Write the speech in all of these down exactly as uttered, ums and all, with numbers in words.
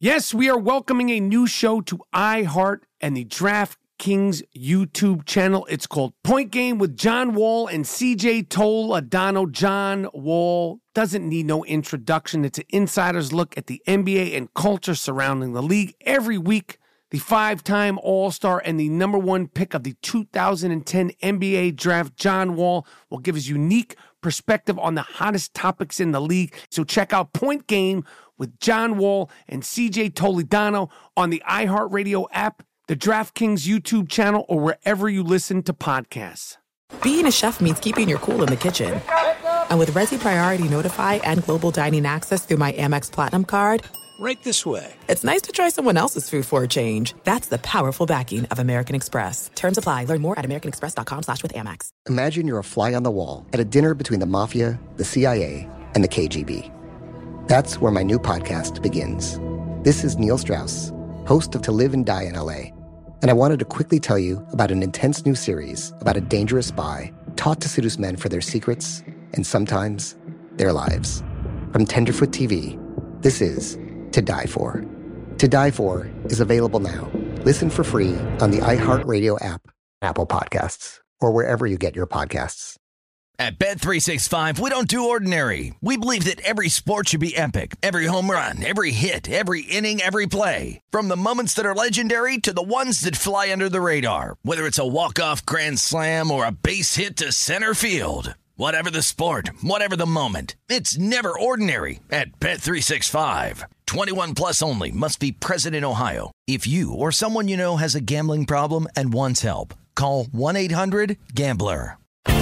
Yes, we are welcoming a new show to iHeart and the DraftKings YouTube channel. It's called Point Game with John Wall and C J Toledano. John Wall doesn't need no introduction. It's an insider's look at the N B A and culture surrounding the league. Every week, the five-time All-Star and the number one pick of the two thousand ten N B A draft, John Wall, will give his unique perspective on the hottest topics in the league. So check out Point Game with John Wall and C J Toledano on the iHeartRadio app, the DraftKings YouTube channel, or wherever you listen to podcasts. Being a chef means keeping your cool in the kitchen. And with Resi Priority Notify and Global Dining Access through my Amex Platinum card, right this way. It's nice to try someone else's food for a change. That's the powerful backing of American Express. Terms apply. Learn more at americanexpress.com slash with Amex. Imagine you're a fly on the wall at a dinner between the mafia, the C I A, and the K G B. That's where my new podcast begins. This is Neil Strauss, host of To Live and Die in L A, and I wanted to quickly tell you about an intense new series about a dangerous spy taught to seduce men for their secrets and sometimes their lives. From Tenderfoot T V, this is To Die For. To Die For is available now. Listen for free on the iHeartRadio app, Apple Podcasts, or wherever you get your podcasts. At Bet three sixty-five, we don't do ordinary. We believe that every sport should be epic. Every home run, every hit, every inning, every play. From the moments that are legendary to the ones that fly under the radar. Whether it's a walk-off grand slam or a base hit to center field. Whatever the sport, whatever the moment. It's never ordinary at Bet three sixty-five. twenty-one plus only. Must be present in Ohio. If you or someone you know has a gambling problem and wants help, call one eight hundred gambler.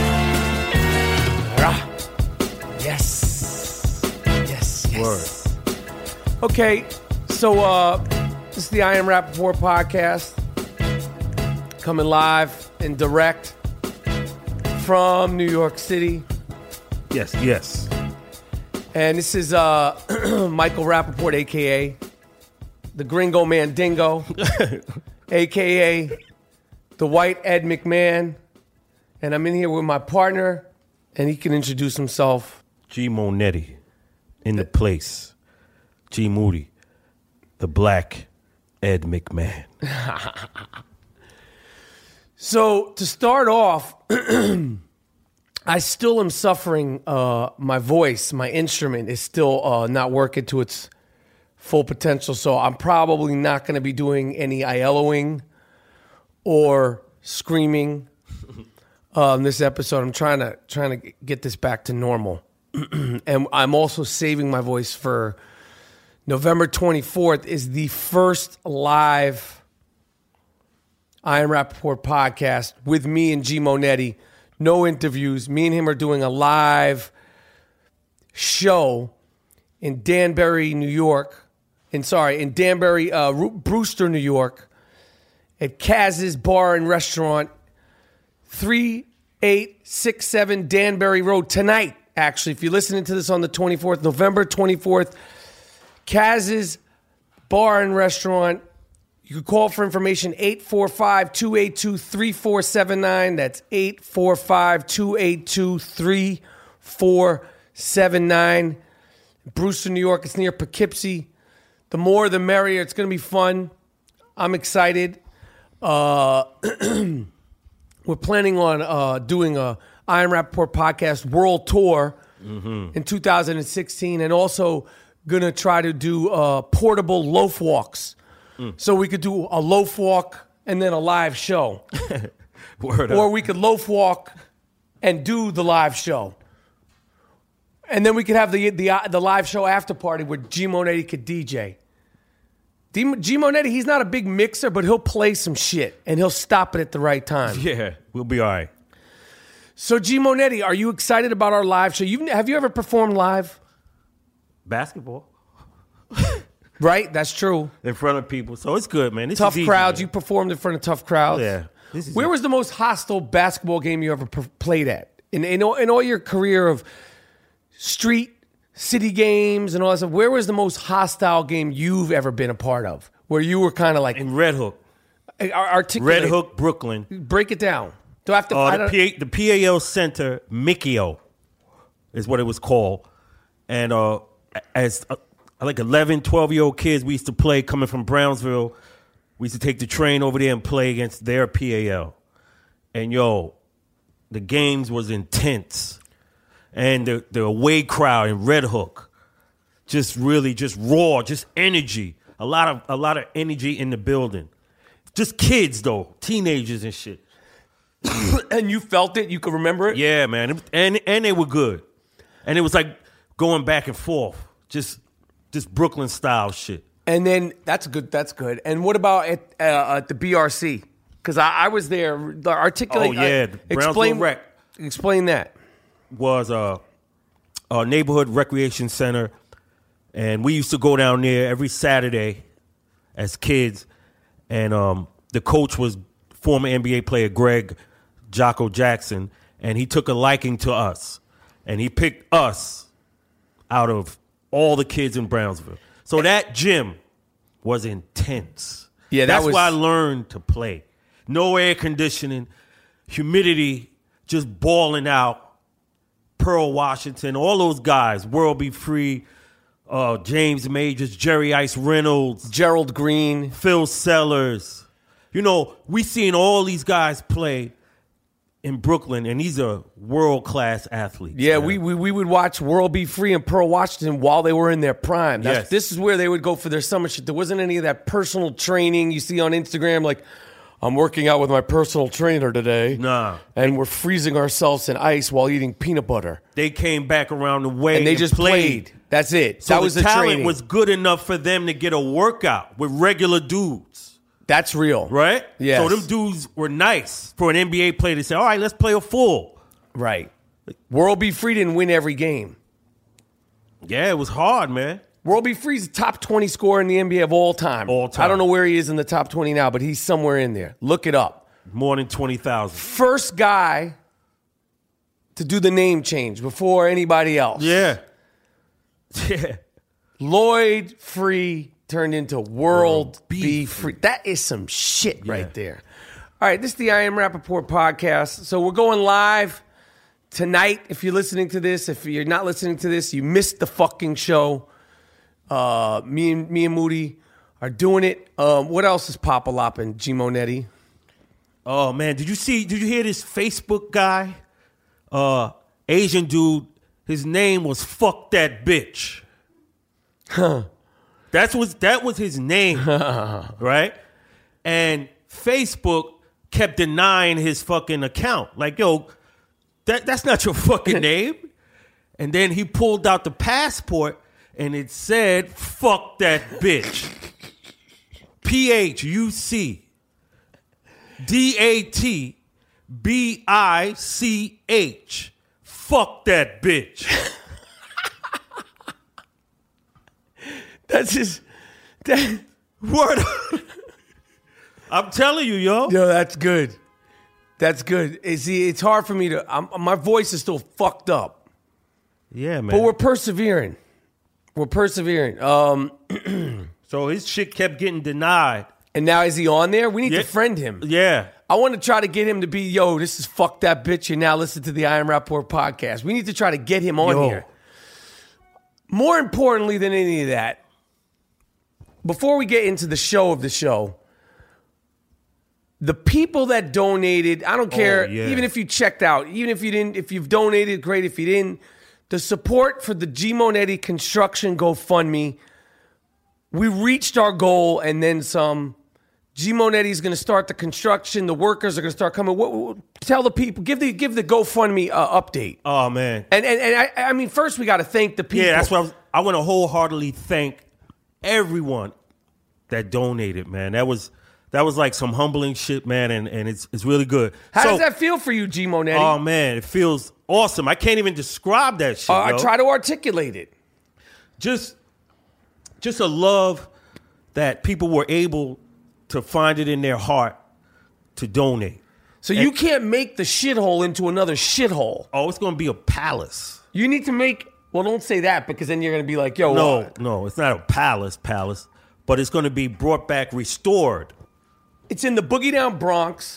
Ah, yes. Yes, yes. Word. Okay, so uh, this is the I Am Rappaport podcast. Coming live and direct from New York City. Yes, yes. And this is uh, Michael Rappaport, a k a the Gringo Mandingo, a k a the White Ed McMahon. And I'm in here with my partner, and he can introduce himself. G. Monetti in the place. G. Moody, the Black Ed McMahon. So to start off, I still am suffering. Uh, my voice, my instrument is still uh, not working to its full potential. So I'm probably not going to be doing any IELOing or screaming um, this episode. I'm trying to trying to get this back to normal, and I'm also saving my voice for November twenty-fourth. Is the first live I Am Rappaport podcast with me and G. Monetti. No interviews. Me and him are doing a live show in Danbury, New York. And sorry, in Danbury, uh, Brewster, New York, at Kaz's Bar and Restaurant, three eight six seven Danbury Road. Tonight, actually, if you're listening to this on the twenty-fourth, November twenty-fourth, Kaz's Bar and Restaurant. You can call for information, eight four five, two eight two, three four seven nine. That's eight four five, two eight two, three four seven nine. Brewster, New York. It's near Poughkeepsie. The more, the merrier. It's going to be fun. I'm excited. Uh, we're planning on uh, doing a I Am Rappaport podcast world tour mm-hmm. in two thousand sixteen, and also going to try to do uh, portable loaf walks. Mm. So we could do a loaf walk and then a live show. Word or up. we could loaf walk and do the live show. And then we could have the the, the live show after party where G. Monetti could D J. D- G. Monetti, he's not a big mixer, but he'll play some shit and he'll stop it at the right time. Yeah, we'll be all right. So G. Monetti, are you excited about our live show? You've, have you ever performed live? Basketball. Right, that's true. In front of people, so it's good, man. This tough is easy, crowds. man. You performed in front of tough crowds. Yeah. This is Where it. was the most hostile basketball game you ever per- played at? In, in, all, in all your career of street, city games and all that stuff, where was the most hostile game you've ever been a part of? Where you were kind of like... In Red Hook. Articulate. Red Hook, Brooklyn. Break it down. Do I have to... Uh, I the, don't- P A, the P A L Center, Mickey O, is what it was called. And uh, as uh, like eleven, twelve-year-old kids we used to play coming from Brownsville. We used to take the train over there and play against their P A L. And, yo, the games was intense. And the, the away crowd in Red Hook, just really just raw, just energy. A lot of a lot of energy in the building. Just kids, though, teenagers and shit. And you felt it? You could remember it? Yeah, man. And and they were good. And it was like going back and forth. Just just Brooklyn style shit. And then that's good. That's good. And what about at, uh, at the B R C? Because I, I was there. Articulate. Oh yeah, uh, explain Rec Explain that. Was a, a neighborhood recreation center, and we used to go down there every Saturday as kids. And um, the coach was former N B A player Greg Jocko Jackson, and he took a liking to us, and he picked us out of all the kids in Brownsville. So that gym was intense. Yeah, that that's was... why I learned to play. No air conditioning, humidity, just balling out. Pearl Washington, all those guys, World Be Free, uh, James Majors, Jerry Ice Reynolds, Gerald Green, Phil Sellers. You know, we seen all these guys play in Brooklyn, and these are world-class athletes. Yeah, man. we, we we would watch World Be Free and Pearl Washington while they were in their prime. That's, Yes. This is where they would go for their summer shit. There wasn't any of that personal training you see on Instagram, like, I'm working out with my personal trainer today. Nah. And we're freezing ourselves in ice while eating peanut butter. They came back around the way And they just played. played. That's it. So that the was the talent training. was good enough for them to get a workout with regular dudes. That's real. Right? Yes. So them dudes were nice for an N B A player to say, all right, let's play a full. Right. World Be Free didn't win every game. Yeah, it was hard, man. World Be Free's the top twenty scorer in the N B A of all time. All time. I don't know where he is in the top twenty now, but he's somewhere in there. Look it up. More than twenty thousand. First guy to do the name change before anybody else. Yeah. Yeah. Lloyd Free turned into World, World Be, Be Free. That is some shit Yeah. right there. All right, this is the I Am Rappaport podcast. So we're going live tonight. If you're listening to this, if you're not listening to this, you missed the fucking show. Uh, me and me and Moody are doing it. Um, what else is pop-a-lopping, G Monetti? Oh man, did you see? Did you hear this Facebook guy? Uh, Asian dude. His name was Fuck That Bitch. Huh. That's was that was his name, right? And Facebook kept denying his fucking account. Like, yo, that that's not your fucking name. And then he pulled out the passport and it said, "Fuck that bitch." P H U C D A T B I C H. Fuck that bitch. That's just that, Word up. I'm telling you, yo. yo. That's good. That's good. Eh, See, it's hard for me to. I'm, my voice is still fucked up, Yeah, man. but we're persevering. We're persevering. Um, so his shit kept getting denied. and now is he on there? We need Yeah. to friend him. Yeah. I want to try to get him to be, yo, this is fuck that bitch. You now listen to the I Am Rappaport podcast. We need to try to get him on Yo. here. More importantly than any of that, before we get into the show of the show, the people that donated, I don't care, yeah. even if you checked out, even if you didn't, if you've donated, great. If you didn't, the support for the G Monetti Construction GoFundMe, we reached our goal and then some. G Monetti is going to start the construction. The workers are going to start coming. What, what, tell the people, give the give the GoFundMe uh, update. Oh, man. And and, and I, I mean, first we got to thank the people. Yeah, that's what I, was, I want to wholeheartedly thank everyone that donated, man. That was that was like some humbling shit, man, and, and it's it's really good. How So- does that feel for you, G Monetti? Oh, man, it feels awesome. I can't even describe that shit, uh, I yo. try to articulate it. Just, just a love that people were able to find it in their heart to donate. So you can't make the shithole into another shithole. Oh, it's going to be a palace. You need to make. Well, don't say that because then you're going to be like, yo, No, uh, no, it's not a palace, palace, but it's going to be brought back, restored, it's in the Boogie Down Bronx.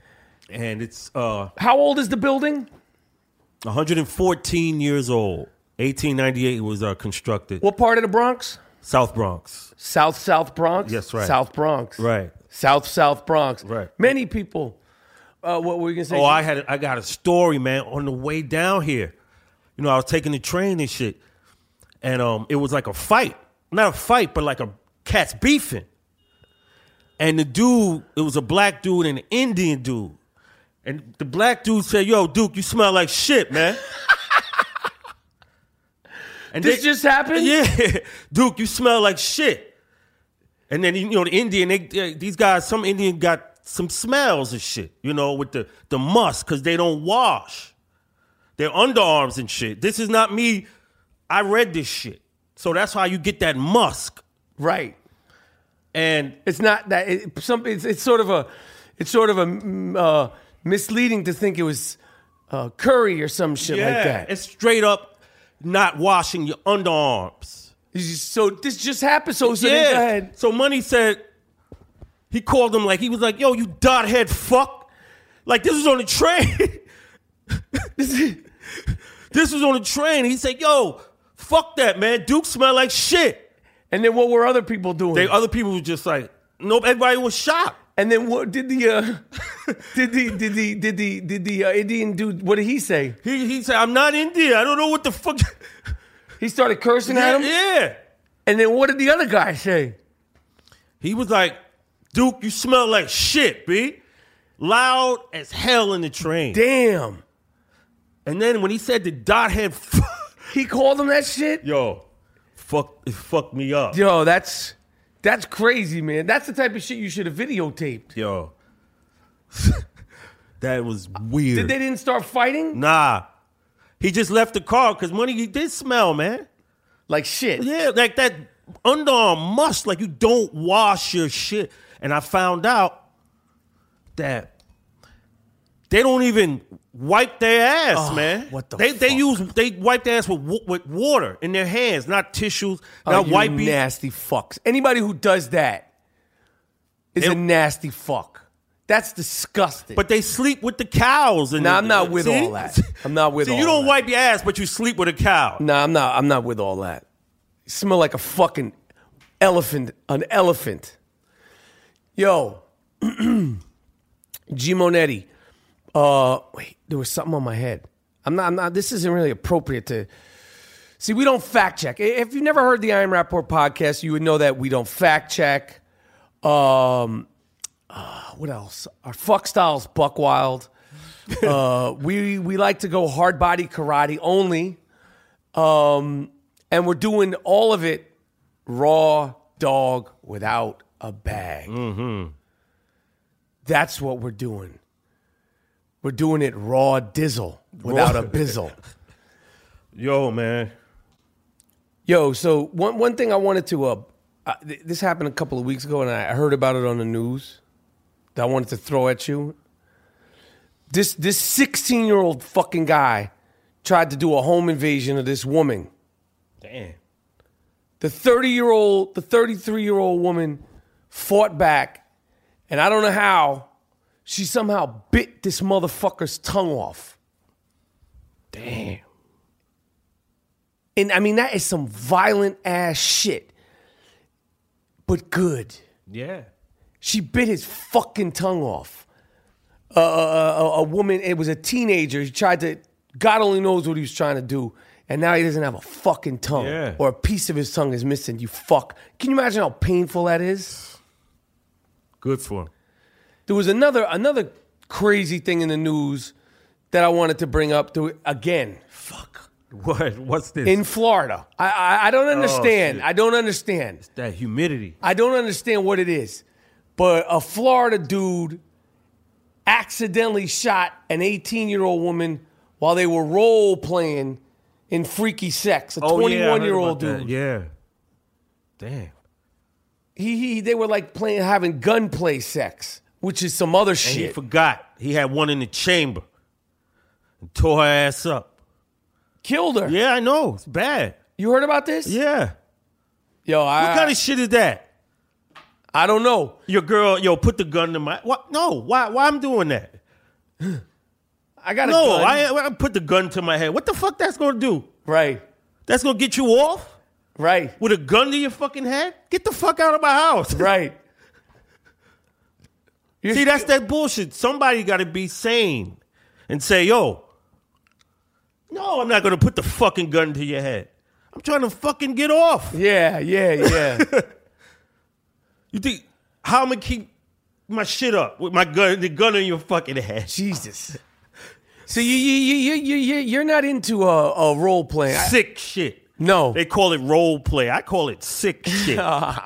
and it's uh, How old is the building? one hundred fourteen years old. eighteen ninety-eight was uh, constructed. What part of the Bronx? South Bronx. South South Bronx. Yes, right. South Bronx. Right. South South Bronx. Right. Many people. Uh, what were you gonna say? Oh, I had I got a story, man. On the way down here, you know, I was taking the train and shit, and um, it was like a fight, not a fight, but like a cats beefing. And the dude, it was a black dude and an Indian dude, and the black dude said, "Yo, Duke, you smell like shit, man." And this they, just happened? Yeah, Duke, you smell like shit. And then you know the Indian, they, these guys, some Indian got some smells and shit, you know, with the the musk because they don't wash their underarms and shit. This is not me. I read this shit, so that's how you get that musk, right? And it's not that it, some. It's, it's sort of a, it's sort of a uh, misleading to think it was uh, curry or some shit yeah, like that. It's straight up not washing your underarms. So this just happened. So, so yeah. then go ahead. So Money said he called him like he was like, "Yo, you dot head fuck!" Like this was on the train. this, this was on the train. He said, "Yo, fuck that, man. Duke smell like shit." And then what were other people doing? They other people were just like, nope. Everybody was shocked. And then what did the uh, did the did the did the did the uh, Indian dude? What did he say? He he said, "I'm not Indian. I don't know what the fuck." He started cursing yeah, at him. Yeah. And then what did the other guy say? He was like, "Duke, you smell like shit, B." Loud as hell in the train. Damn. And then when he said the dot head, he called him that shit. Yo, fuck, it fucked me up. Yo, that's. That's crazy, man. That's the type of shit you should have videotaped. Yo. That was weird. Did they didn't start fighting? Nah. He just left the car because Money, he did smell, man. Like shit. Yeah, like that underarm must, like you don't wash your shit. And I found out that they don't even wipe their ass, oh, man. What the they fuck? they use they wipe their ass with with water in their hands, not tissues, oh, not you wiping. Nasty fucks. Anybody who does that is It, a nasty fuck. That's disgusting. But they sleep with the cows. And nah, the, I'm not with see? all that. I'm not with See, all you don't that. wipe your ass, but you sleep with a cow. Nah, I'm not. I'm not with all that. You smell like a fucking elephant. An elephant. Yo, G Monetti. Uh, wait, there was something on my head. I'm not. I'm not. This isn't really appropriate to. See, we don't fact check. If you've never heard the Iron Rapport podcast, you would know that we don't fact check. Um, uh, what else? Our fuck style's buck wild. uh, we we like to go hard body karate only. Um, and we're doing all of it raw dog without a bag. Mm-hmm. That's what we're doing. We're doing it raw dizzle without Raw. a bizzle. Yo, man. Yo, so one one thing I wanted to, uh, uh, th- this happened a couple of weeks ago, and I heard about it on the news that I wanted to throw at you. This this sixteen-year-old fucking guy tried to do a home invasion of this woman. Damn. The thirty-year-old, the thirty-three-year-old woman fought back, and I don't know how, she somehow bit this motherfucker's tongue off. Damn. And I mean, that is some violent ass shit, but good. Yeah. She bit his fucking tongue off. Uh, a, a, a woman, it was a teenager. He tried to, God only knows what he was trying to do. And now he doesn't have a fucking tongue. Yeah. Or a piece of his tongue is missing. You fuck. Can you imagine how painful that is? Good for him. There was another another crazy thing in the news that I wanted to bring up to again. Fuck. What? What's this? In Florida. I I, I don't understand. shit. I don't understand. that humidity. I don't understand what it is. But a Florida dude accidentally shot an eighteen-year-old woman while they were role playing in freaky sex. A Oh, yeah, I heard twenty-one-year-old about that. dude. Yeah. Damn. He, he they were like playing having gunplay sex, which is some other And he shit. forgot. He had one in the chamber. And tore her ass up. Killed her. Yeah, I know. It's bad. You heard about this? Yeah. Yo, I What kind of shit is that? I don't know. Your girl, yo, put the gun to my... What? No, why Why I'm doing that? I got a No, gun. I, I put the gun to my head. What the fuck that's going to do? Right. That's going to get you off? Right. With a gun to your fucking head? Get the fuck out of my house. Right. See, that's that bullshit. Somebody got to be sane and say, yo, no, I'm not going to put the fucking gun to your head. I'm trying to fucking get off. Yeah, yeah, yeah. You think, how am I keep my shit up with my gun, the gun in your fucking head? Jesus. So you, you, you, you, you, you're not into a, a role play. Sick shit. No. They call it role play. I call it sick shit.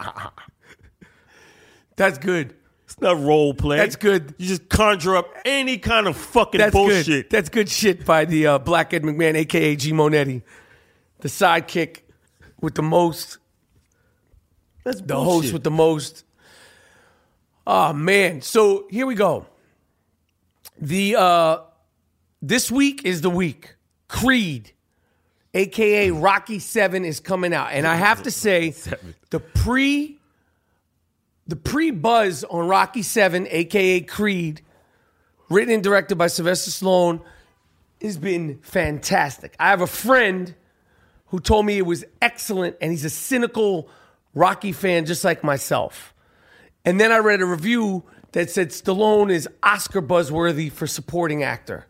That's good. It's not role play. That's good. You just conjure up any kind of fucking That's bullshit. Good. That's good shit by the uh, Black Ed McMahon, a k a. G. Monetti. The sidekick with the most. That's the bullshit. host with the most. Oh, man. So here we go. The uh, This week is the week. Creed, a k a. Rocky seven, is coming out. And I have to say, the pre... The pre-buzz on Rocky seven, a k a. Creed, written and directed by Sylvester Stallone, has been fantastic. I have a friend who told me it was excellent, and he's a cynical Rocky fan just like myself. And then I read a review that said Stallone is Oscar buzzworthy for supporting actor.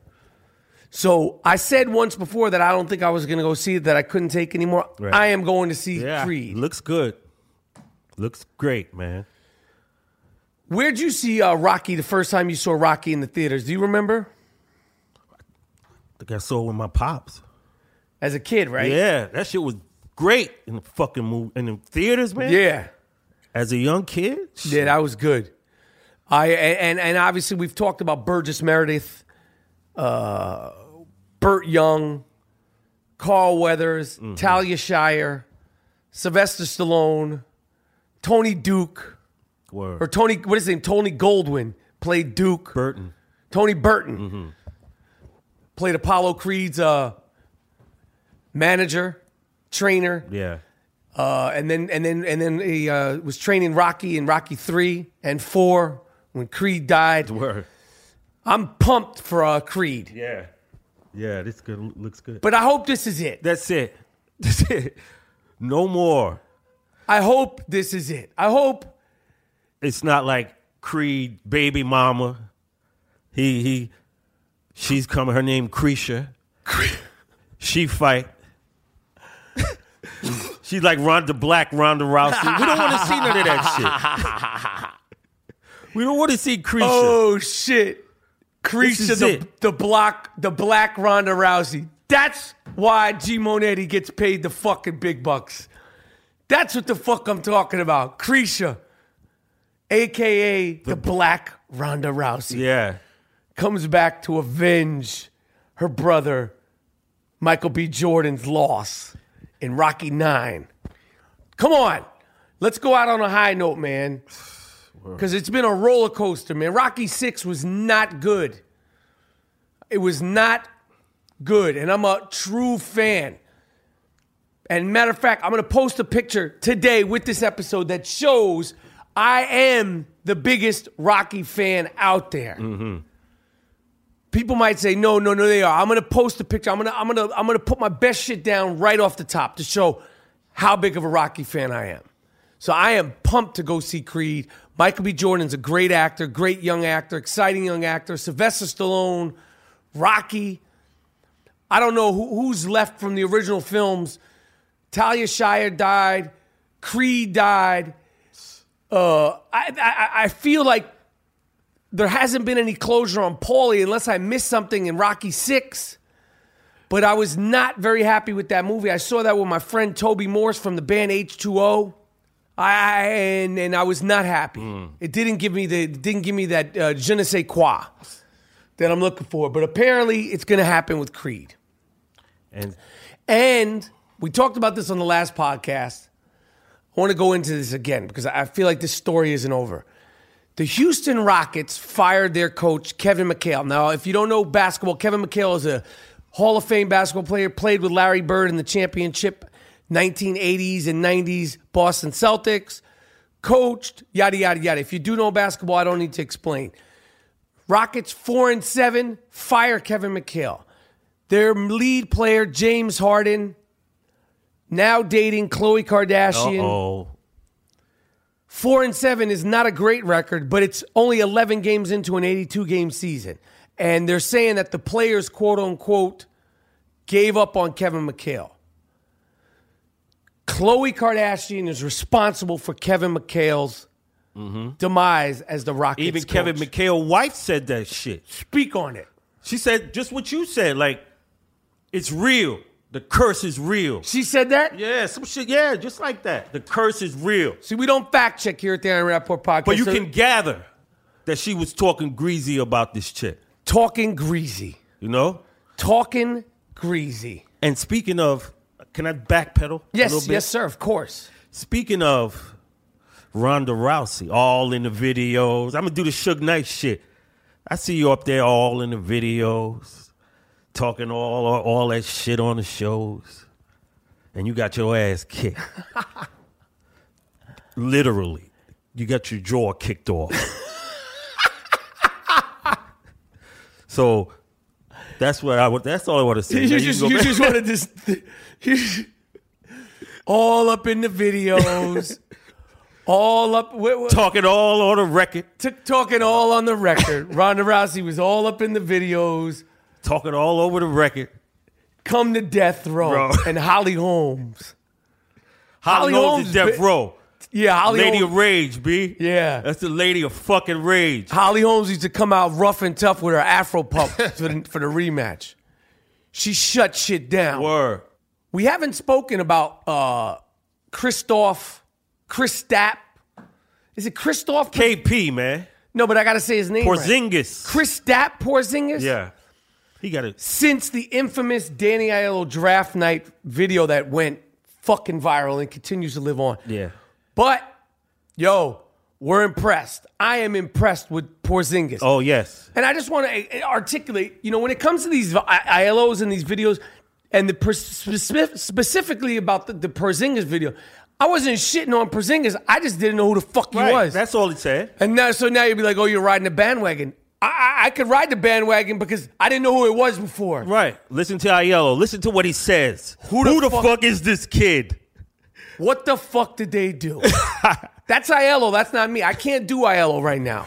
So I said once before that I don't think I was going to go see it, that I couldn't take anymore. Right. I am going to see yeah, Creed. Looks good. Looks great, man. Where'd you see uh, Rocky the first time you saw Rocky in the theaters? Do you remember? I think I saw it with my pops. As a kid, right? Yeah, that shit was great in the fucking movie, in the theaters, man. Yeah. As a young kid? Yeah, that was good. I and and obviously we've talked about Burgess Meredith, uh, Burt Young, Carl Weathers, mm-hmm. Talia Shire, Sylvester Stallone, Tony Duke. Word. Or Tony, what is his name? Tony Goldwyn played Duke. Burton. Tony Burton. Mm-hmm. Played Apollo Creed's uh, manager, trainer. Yeah. Uh, and then and then and then he uh, was training Rocky in Rocky three and four when Creed died. Word. I'm pumped for uh, Creed. Yeah. Yeah, this good looks good. But I hope this is it. That's it. That's it. No more. I hope this is it. I hope it's not like Creed baby mama. He he she's coming, her name Creisha. She fight. She's like Ronda Black, Ronda Rousey. We don't want to see none of that shit. We don't want to see Creisha. Oh shit. Creisha the, the block the black Ronda Rousey. That's why G Monetti gets paid the fucking big bucks. That's what the fuck I'm talking about. Creisha. A K A the, the Black Ronda Rousey. Yeah. Comes back to avenge her brother, Michael B. Jordan's loss in Rocky nine. Come on. Let's go out on a high note, man. Because it's been a roller coaster, man. Rocky six was not good. It was not good. And I'm a true fan. And matter of fact, I'm going to post a picture today with this episode that shows I am the biggest Rocky fan out there. Mm-hmm. People might say, no, no, no, they are. I'm going to post a picture. I'm going to I'm going to I'm going to put my best shit down right off the top to show how big of a Rocky fan I am. So I am pumped to go see Creed. Michael B. Jordan's a great actor, great young actor, exciting young actor. Sylvester Stallone, Rocky. I don't know who, who's left from the original films. Talia Shire died. Creed died. Uh, I, I I feel like there hasn't been any closure on Paulie unless I missed something in Rocky six. But I was not very happy with that movie. I saw that with my friend Toby Morse from the band H two O. I and and I was not happy. Mm. It didn't give me the it didn't give me that uh, je ne sais quoi that I'm looking for. But apparently, it's going to happen with Creed. And and we talked about this on the last podcast. I want to go into this again because I feel like this story isn't over. The Houston Rockets fired their coach, Kevin McHale. Now, if you don't know basketball, Kevin McHale is a Hall of Fame basketball player, played with Larry Bird in the championship nineteen eighties and nineties Boston Celtics, coached, yada, yada, yada. If you do know basketball, I don't need to explain. Rockets four and seven, fire Kevin McHale. Their lead player, James Harden, now dating Khloe Kardashian. Uh-oh. Four and seven is not a great record, but it's only eleven games into an eighty-two game season. And they're saying that the players, quote unquote, gave up on Kevin McHale. Khloe Kardashian is responsible for Kevin McHale's mm-hmm. demise as the Rockets Even coach. Kevin McHale's wife said that shit. Speak on it. She said just what you said. Like, it's real. The curse is real. She said that? Yeah, some shit. Yeah, just like that. The curse is real. See, we don't fact check here at the Aaron Rappaport podcast. But you so can gather that she was talking greasy about this chick. Talking greasy. You know? Talking greasy. And speaking of, can I backpedal? Yes, a little bit? yes, sir, of course. Speaking of Ronda Rousey, all in the videos. I'm going to do the Suge Knight shit. I see you up there all in the videos, talking all, all, all that shit on the shows. And you got your ass kicked. Literally. You got your jaw kicked off. So that's what I would. That's all I want to say. You Now, just, can you go just back. want to just all up in the videos, all up w- w- Talking all on the record. t- talking all on the record. Ronda Rousey was all up in the videos. Talking all over the record. Come to death row Bro. and Holly Holmes. Holly, Holly Holmes Holmes is death bi- row. Yeah, Holly Lady Holmes. of Rage, B. Yeah. That's the Lady of fucking Rage. Holly Holmes used to come out rough and tough with her Afro pump for, the, for the rematch. She shut shit down. Word. We haven't spoken about uh, Christoph, Chris Stapp. Is it Christoph? K P, man. No, but I got to say his name right. Porzingis. Chris Stapp Porzingis? Yeah. He got it. Since the infamous Danny Aiello draft night video that went fucking viral and continues to live on. Yeah. But, yo, we're impressed. I am impressed with Porzingis. Oh, yes. And I just want to articulate, you know, when it comes to these I L Os and these videos, and the per- specific, specifically about the, the Porzingis video, I wasn't shitting on Porzingis. I just didn't know who the fuck he Right. was. That's all he said. And now, so now you'd be like, oh, you're riding the bandwagon. I, I, I could ride the bandwagon because I didn't know who it was before. Right. Listen to Aiello. Listen to what he says. Who the Who the fuck- fuck is this kid? What the fuck did they do? That's Aiello. That's not me. I can't do Aiello right now.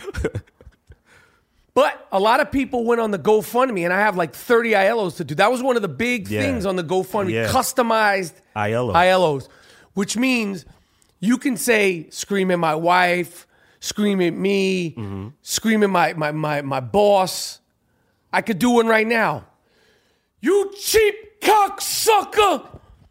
But a lot of people went on the GoFundMe, and I have like thirty Aiellos to do. That was one of the big Yeah. things on the GoFundMe, Yeah. customized Aiello. Aiellos, which means you can say, scream at my wife, scream at me, Mm-hmm. scream at my, my, my, my boss. I could do one right now. You cheap cocksucker!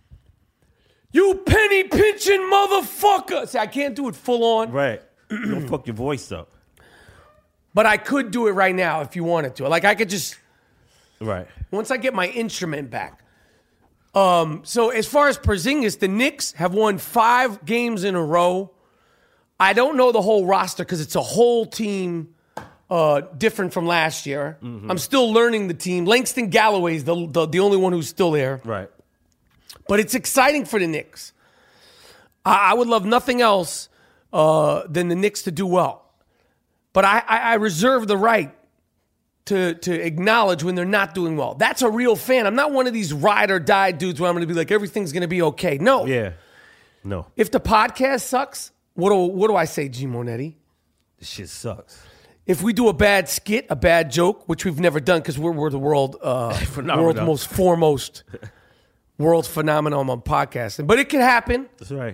You penny pinching motherfucker! See, I can't do it full on, Right. Don't fuck your voice up. but I could do it right now if you wanted to. Like, I could just, Right. once I get my instrument back. Um, so as far as Porzingis, the Knicks have won five games in a row. I don't know the whole roster because it's a whole team uh, different from last year. Mm-hmm. I'm still learning the team. Langston Galloway's the, the the only one who's still there. Right. But it's exciting for the Knicks. I, I would love nothing else uh, than the Knicks to do well. But I, I, I reserve the right to, to acknowledge when they're not doing well. That's a real fan. I'm not one of these ride or die dudes where I'm going to be like, everything's going to be okay. No. Yeah. No. If the podcast sucks, what do, what do I say, G. Monetti? This shit sucks. If we do a bad skit, a bad joke, which we've never done because we're, we're the world, uh, Phenomenon. world's most foremost world phenomenon on podcasting. But it can happen. That's right.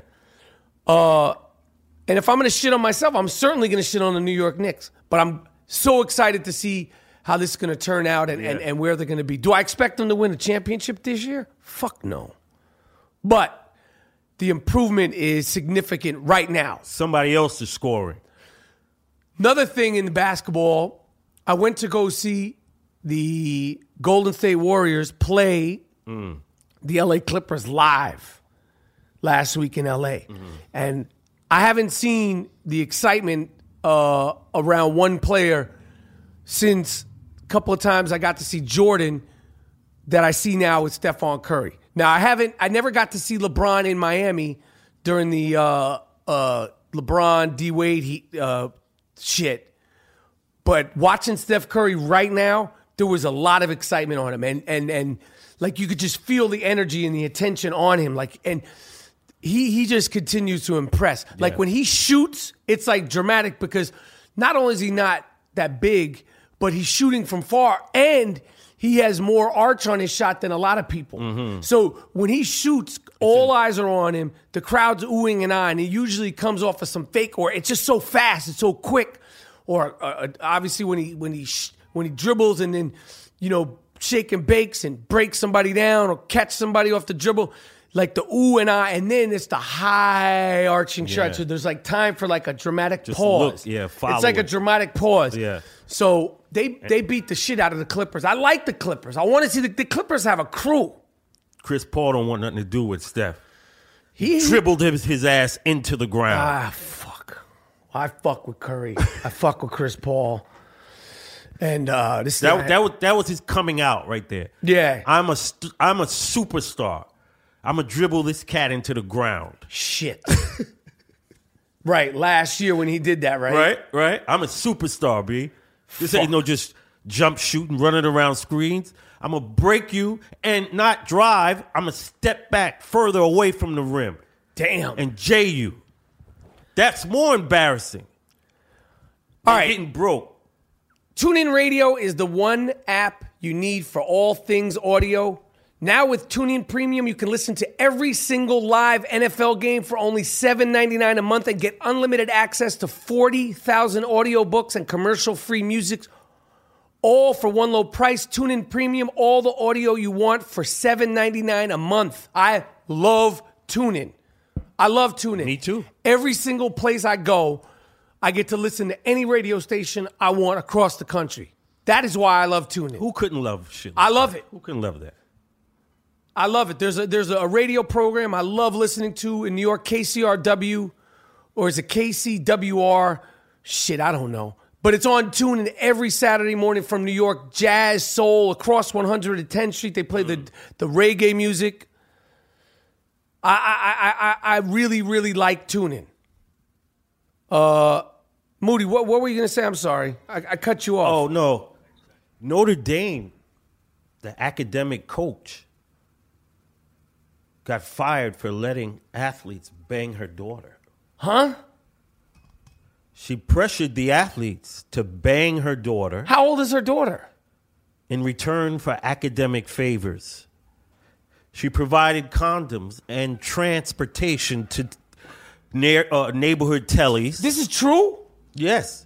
And if I'm going to shit on myself, I'm certainly going to shit on the New York Knicks. But I'm so excited to see how this is going to turn out and, Yeah. and, and where they're going to be. Do I expect them to win a championship this year? Fuck no. But the improvement is significant right now. Somebody else is scoring. Another thing in basketball, I went to go see the Golden State Warriors play Mm. the L A Clippers live last week in L A. Mm-hmm. And I haven't seen the excitement uh, around one player since a couple of times I got to see Jordan that I see now with Stephon Curry. Now, I haven't, I never got to see LeBron in Miami during the uh, uh, LeBron, D-Wade heat, uh, shit. But watching Steph Curry right now, there was a lot of excitement on him. And and and like you could just feel the energy and the attention on him. Like, and he he just continues to impress. Like Yeah. when he shoots, it's like dramatic because not only is he not that big, but he's shooting from far and he has more arch on his shot than a lot of people. Mm-hmm. So when he shoots, all eyes are on him. The crowd's oohing and eyeing. It usually comes off of some fake, or it's just so fast, it's so quick. Or uh, obviously when he when he sh- when he dribbles and then you know shake and bakes and breaks somebody down or catch somebody off the dribble, like the ooh and ah, and then it's the high arching shot. Yeah. So there's like time for like a dramatic Just pause. look, yeah, follow it's like a it. dramatic pause. Yeah. So they they beat the shit out of the Clippers. I like the Clippers. I want to see the, the Clippers have a crew. Chris Paul don't want nothing to do with Steph. He Dribbled his, his ass into the ground. Ah, fuck. I fuck with Curry. I fuck with Chris Paul. And uh, this that, that, was, that was his coming out right there. Yeah. I'm a, st- I'm a superstar. I'm going to dribble this cat into the ground. shit. Right, last year when he did that, right? Right, right. I'm a superstar, B. This ain't no just jump shooting, running around screens. I'm going to break you and not drive. I'm going to step back further away from the rim Damn. and J you. That's more embarrassing. All than right. Getting broke. TuneIn Radio is the one app you need for all things audio. Now with TuneIn Premium, you can listen to every single live N F L game for only seven ninety-nine a month and get unlimited access to forty thousand audiobooks and commercial-free music, all for one low price. TuneIn Premium, all the audio you want for seven ninety-nine a month. I love TuneIn. I love TuneIn. Me too. Every single place I go, I get to listen to any radio station I want across the country. That is why I love TuneIn. Who couldn't love shit like I love that? it. Who couldn't love that? I love it. There's a there's a radio program I love listening to in New York, K C R W, or is it K C W R? Shit, I don't know. But it's on TuneIn every Saturday morning from New York. Jazz, soul, across one hundred tenth Street. They play the the reggae music. I I I I, I really really like TuneIn. Uh, Moody, what what were you gonna say? I'm sorry, I, I cut you off. Oh, no. Notre Dame, the academic coach, got fired for letting athletes bang her daughter. Huh? She pressured the athletes to bang her daughter How old is her daughter? in return for academic favors. She provided condoms and transportation to near, uh, neighborhood tellies. This is true? Yes.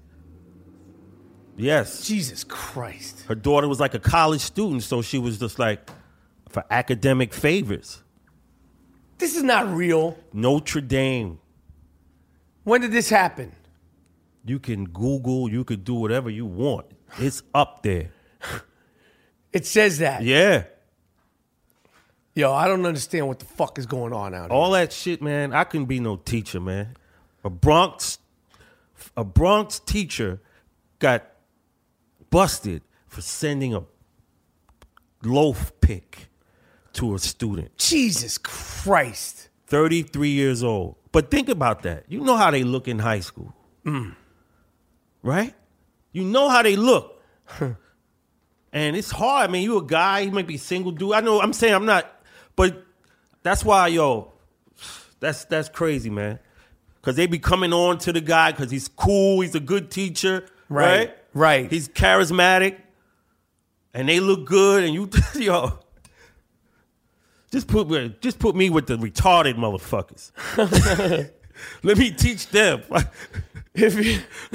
Yes. Jesus Christ. Her daughter was like a college student, so she was just like for academic favors. This is not real. Notre Dame. When did this happen? You can Google, you could do whatever you want. It's up there. It says that. Yeah. Yo, I don't understand what the fuck is going on out here. All that shit, man. I couldn't be no teacher, man. A Bronx, a Bronx teacher got busted for sending a loaf pic to a student. Jesus Christ. thirty-three years old. But think about that. You know how they look in high school. Mm. Right? You know how they look. And it's hard. I mean, you a guy, you might be single dude. I know, I'm saying I'm not, but that's why, yo, that's that's crazy, man. Because they be coming on to the guy because he's cool, he's a good teacher, right? Right, right. He's charismatic, and they look good, and you, yo, just put me, just put me with the retarded motherfuckers. Let me teach them. If you,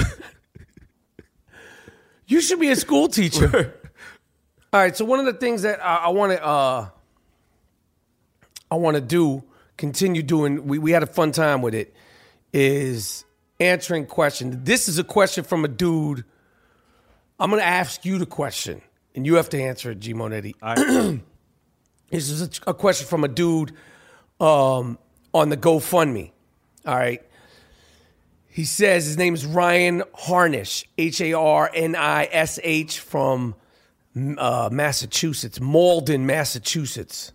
you should be a school teacher. All right, so one of the things that I, I want to uh, I want to do, continue doing, we, we had a fun time with it, is answering questions. This is a question from a dude. I'm going to ask you the question, and you have to answer it, G Monetti. All right. This is a, a question from a dude um, on the GoFundMe. All right. He says his name is Ryan Harnish, H A R N I S H, from uh, Massachusetts, Malden, Massachusetts.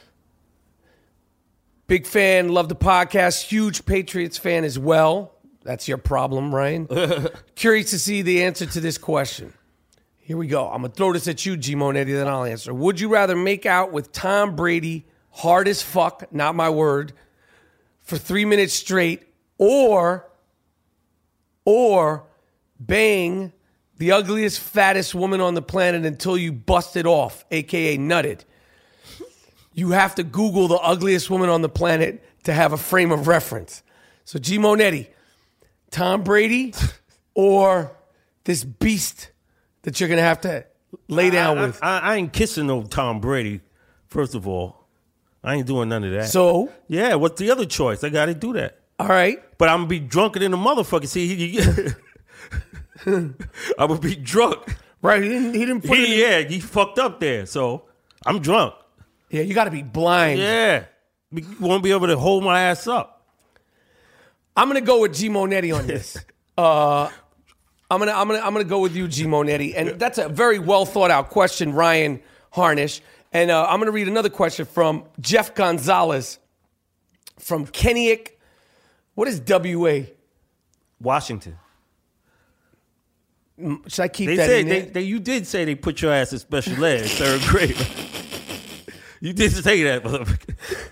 Big fan, love the podcast, huge Patriots fan as well. That's your problem, Ryan. Curious to see the answer to this question. Here we go. I'm going to throw this at you, G Monetti, then I'll answer. Would you rather make out with Tom Brady, hard as fuck, not my word, for three minutes straight, or, or bang the ugliest, fattest woman on the planet until you bust it off, a k a nutted? You have to Google the ugliest woman on the planet to have a frame of reference. So, G Monetti, Tom Brady or this beast that you're going to have to lay down I, with? I, I ain't kissing no Tom Brady, first of all. I ain't doing none of that. So? Yeah, what's the other choice? I got to do that. All right. But I'm going to be drunker than a motherfucker. See, he, he, I'm going to be drunk. Right. He didn't, he didn't put He, it in. yeah, he fucked up there. So I'm drunk. Yeah, you got to be blind. Yeah. You won't be able to hold my ass up. I'm going to go with G Monetti on this. uh, I'm going to I'm going to I'm going to go with you, G Monetti. And that's a very well thought out question, Ryan Harnish. And uh, I'm going to read another question from Jeff Gonzalez from Kennewick. What is W A? Washington. Should I keep They that said in they, there? they you did say they put your ass in special ed in third grade. You did say that, motherfucker.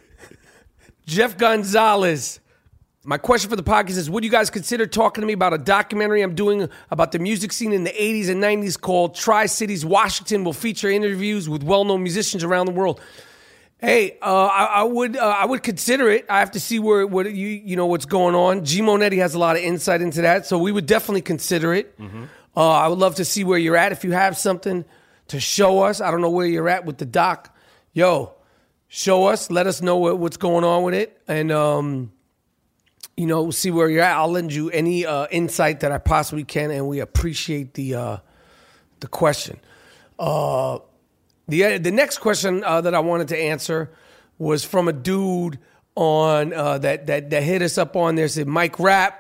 Jeff Gonzalez. My question for the podcast is, would you guys consider talking to me about a documentary I'm doing about the music scene in the eighties and nineties called Tri-Cities, Washington? Will feature interviews with well-known musicians around the world. Hey, uh, I, I would uh, I would consider it. I have to see where what you you know what's going on. G Monetti has a lot of insight into that, so we would definitely consider it. Mm-hmm. Uh, I would love to see where you're at. If you have something to show us, I don't know where you're at with the doc. Yo, show us. Let us know what, what's going on with it, and um, you know, see where you're at. I'll lend you any uh, insight that I possibly can, and we appreciate the uh, the question. Uh, the the next question uh, that I wanted to answer was from a dude on uh, that that that hit us up on there. Said, Mike Rapp,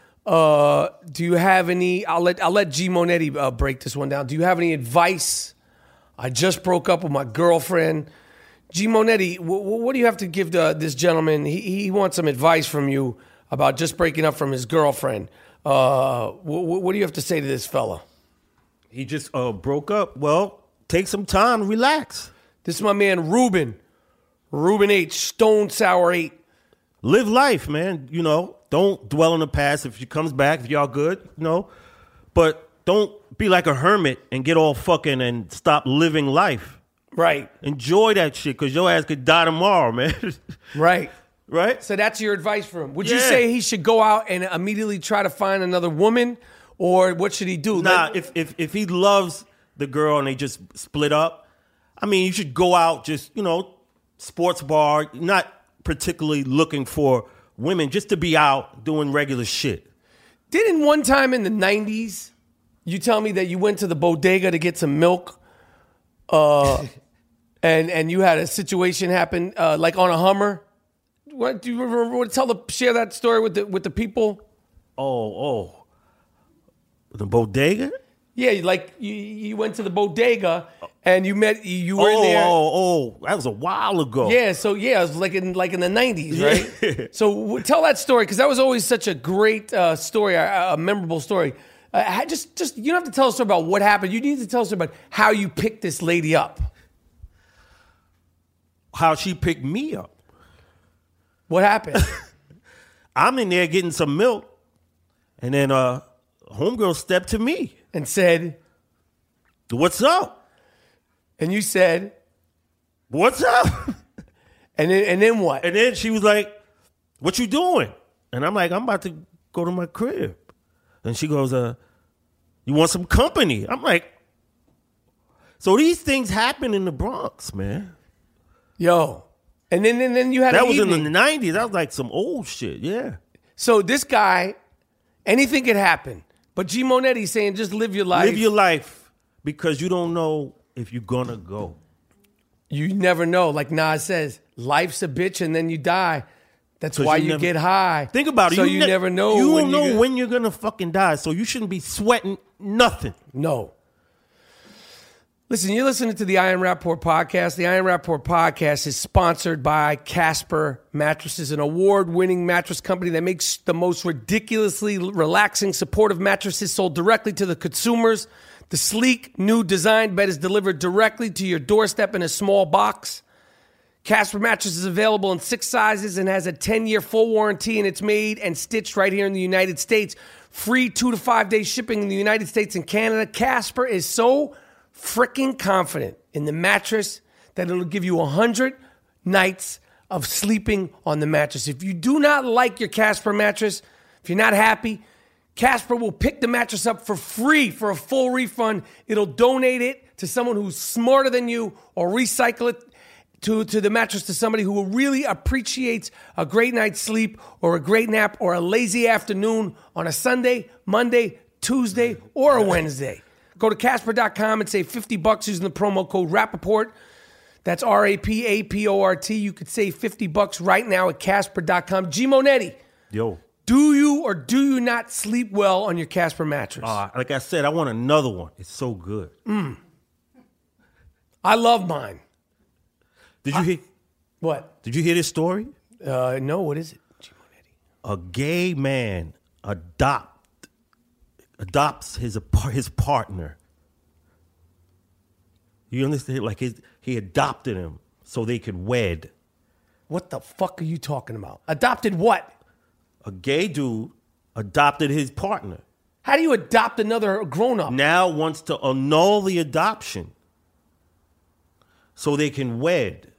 uh, do you have any? I'll let I'll let G Monetti uh, break this one down. Do you have any advice? I just broke up with my girlfriend. G Monetti, w- w- what do you have to give to this gentleman? He he wants some advice from you about just breaking up from his girlfriend. Uh, w- w- what do you have to say to this fella? He just uh, broke up. Well, take some time, relax. This is my man Ruben. Ruben H. Stone Sour eight. Live life, man. You know, don't dwell on the past. If she comes back, if y'all good, you know. But don't be like a hermit and get all fucking and stop living life. Right. Enjoy that shit, because your ass could die tomorrow, man. Right. Right? So that's your advice for him. Would you Yeah. say he should go out and immediately try to find another woman? Or what should he do? Nah, Let- if, if if he loves the girl and they just split up, I mean, you should go out, just, you know, sports bar, not particularly looking for women, just to be out doing regular shit. Didn't one time in the nineties, you tell me that you went to the bodega to get some milk, uh, and and you had a situation happen, uh, like on a Hummer? What do you remember? Tell the share that story with the with the people. Oh, oh, the bodega. Yeah, like you, you went to the bodega and you met you, you were Oh, in there. oh, oh, that was a while ago. Yeah, so yeah, it was like in like in the nineties, right? Yeah. So w- tell that story, because that was always such a great uh, story, a, a memorable story. Uh, ha- just, just you don't have to tell us about what happened. You need to tell us about how you picked this lady up. How she picked me up. What happened? I'm in there getting some milk, and then uh, homegirl stepped to me. And said, What's up? and you said, What's up? and then and then what? And then she was like, what you doing? And I'm like, I'm about to go to my crib. And she goes, uh, you want some company? I'm like, so these things happen in the Bronx, man. Yo, and then and then you had That an was evening. in the nineties. That was like some old shit, yeah. So this guy, anything could happen. But G Monetti's saying, just live your life. Live your life, because you don't know if you're gonna go. You never know. Like Nas says, life's a bitch and then you die. That's 'Cause why you you, never- get high. Think about it. So you, you ne- never know. You when don't know you're gonna- when you're gonna fucking die. So you shouldn't be sweating nothing. No. Listen, you're listening to the Iron Rapport podcast. The Iron Rapport podcast is sponsored by Casper Mattresses, an award-winning mattress company that makes the most ridiculously relaxing, supportive mattresses sold directly to the consumers. The sleek, new design bed is delivered directly to your doorstep in a small box. Casper mattress is available in six sizes and has a ten-year full warranty, and it's made and stitched right here in the United States. Free two to five day shipping in the United States and Canada. Casper is so freaking confident in the mattress that it'll give you one hundred nights of sleeping on the mattress. If you do not like your Casper mattress, if you're not happy, Casper will pick the mattress up for free for a full refund. It'll donate it to someone who's smarter than you or recycle it to, to the mattress to somebody who really appreciates a great night's sleep or a great nap or a lazy afternoon on a Sunday, Monday, Tuesday, or a Wednesday. Go to Casper dot com and save fifty bucks using the promo code Rappaport. That's R A P A P O R T. You could save fifty bucks right now at Casper dot com. G Monetti. Yo. Do you or do you not sleep well on your Casper mattress? Uh, like I said, I want another one. It's so good. Mm. I love mine. Did you I, hear? What? Did you hear this story? Uh, no, what is it? A gay man adopt adopts his his partner. You understand? Like his, he adopted him so they could wed. What the fuck are you talking about? Adopted what? A gay dude adopted his partner. How do you adopt another grown-up? Now wants to annul the adoption so they can wed.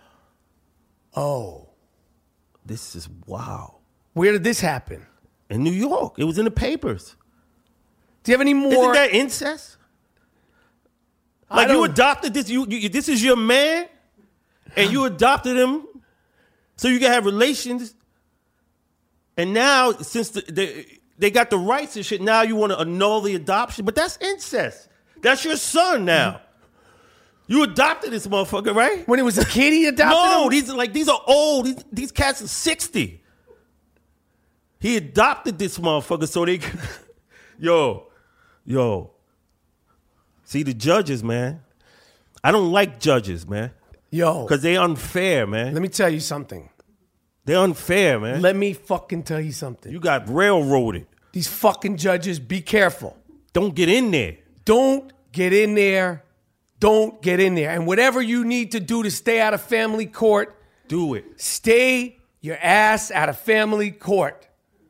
Oh. This is wow. Where did this happen? In New York. It was in the papers. Do you have any more? Isn't that incest? Like you adopted this, you, you this is your man, and you adopted him so you can have relations. And now, since the, the, they got the rights and shit, now you want to annul the adoption. But that's incest. That's your son now. You adopted this motherfucker, right? When he was a kid, he adopted no, him? No, these are like these are old. These, these cats are sixty. He adopted this motherfucker so they could. yo, yo. See the judges, man. I don't like judges, man. Yo, because they unfair, man. Let me tell you something. They're unfair, man. Let me fucking tell you something. You got railroaded. These fucking judges, be careful. Don't get in there. Don't get in there. Don't get in there. And whatever you need to do to stay out of family court, do it. Stay your ass out of family court.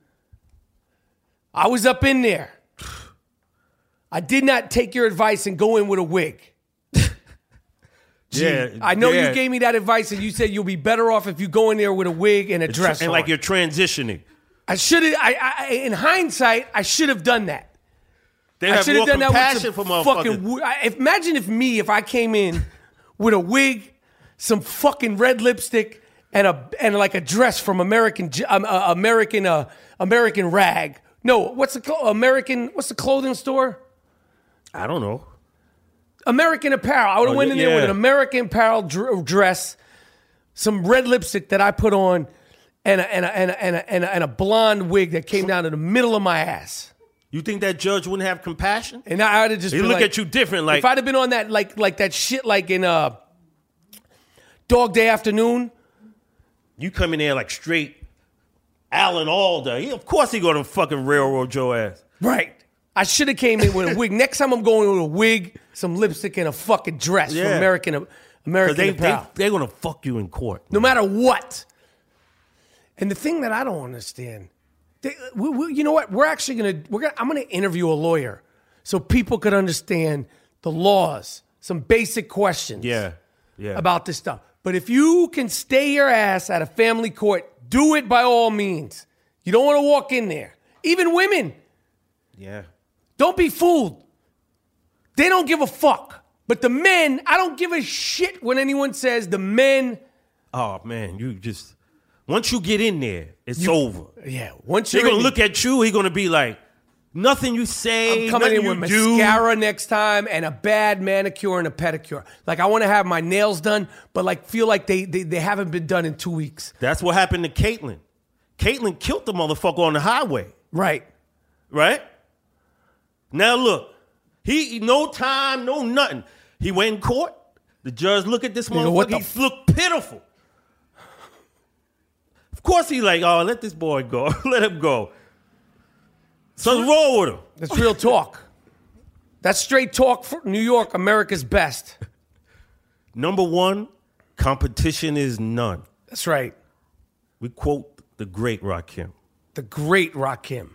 I was up in there. I did not take your advice and go in with a wig. Gee, yeah, I know yeah. you gave me that advice and you said you'll be better off if you go in there with a wig and a it's dress tra- and on. like you're transitioning. I should have. I, I, in hindsight, I should have done that. They I have should more have done compassion that with for some motherfuckers. fucking. I, imagine if me, if I came in with a wig, some fucking red lipstick, and a and like a dress from American um, uh, American uh, American Rag. No, what's the clo- American? What's the clothing store? I don't know. American Apparel. I would have Oh, went in yeah. there with an American Apparel dr- dress, some red lipstick that I put on, and a, and a, and a, and a, and a, and a blonde wig that came down to the middle of my ass. You think that judge wouldn't have compassion? And I would have just He been look like, at you different. Like if I'd have been on that like like that shit like in uh, Dog Day Afternoon. You come in there like straight Alan Alda. He, of course he gonna fucking railroad your ass. Right. I should have came in with a wig. Next time I'm going with a wig, some lipstick, and a fucking dress Yeah. from American American they, Apparel. they, they're gonna fuck you in court. No matter what. And the thing that I don't understand, they, we, we, you know what? We're actually gonna we're gonna I'm gonna interview a lawyer so people could understand the laws, some basic questions. Yeah, yeah. About this stuff. But if you can stay your ass out of family court, do it by all means. You don't want to walk in there. Even women, Yeah. don't be fooled. They don't give a fuck. But the men, I don't give a shit when anyone says the men. Oh man, you just once you get in there, it's You- over. Yeah, once They're you're gonna in look at you. He's gonna be like, nothing you say. I'm coming nothing in with you mascara next time and a bad manicure and a pedicure. Like I want to have my nails done, but like feel like they, they they haven't been done in two weeks. do. That's what happened to Caitlyn. Caitlyn killed the motherfucker on the highway. Right. Right? Now look, he no time, no nothing. He went in court. The judge look at this Nigga, what motherfucker. the He looked pitiful. Of course he like, oh, let this boy go. Let him go. Something's wrong with him. That's real talk. That's straight talk for New York, America's best. Number one, competition is none. That's right. We quote the great Rakim. The great Rakim.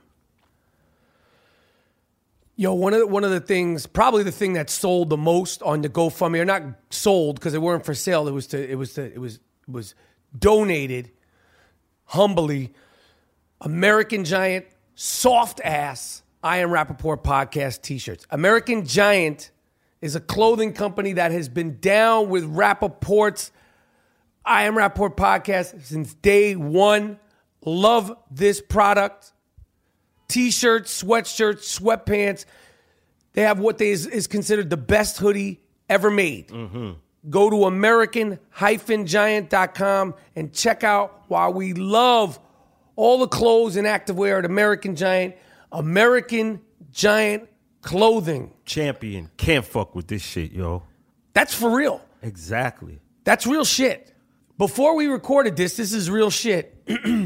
Yo, one of the, one of the things, probably the thing that sold the most on the GoFundMe, or not sold because they weren't for sale. It was to, it was to, it was, it was donated humbly. American Giant soft ass I Am Rappaport podcast T-shirts. American Giant is a clothing company that has been down with Rappaport's I Am Rappaport podcast since day one. Love this product. T-shirts, sweatshirts, sweatpants. They have what they is, is considered the best hoodie ever made. Mm-hmm. Go to American Giant dot com and check out why we love all the clothes and activewear at American Giant. American Giant clothing. Champion. Can't fuck with this shit, yo. That's for real. Exactly. That's real shit. Before we recorded this, this is real shit.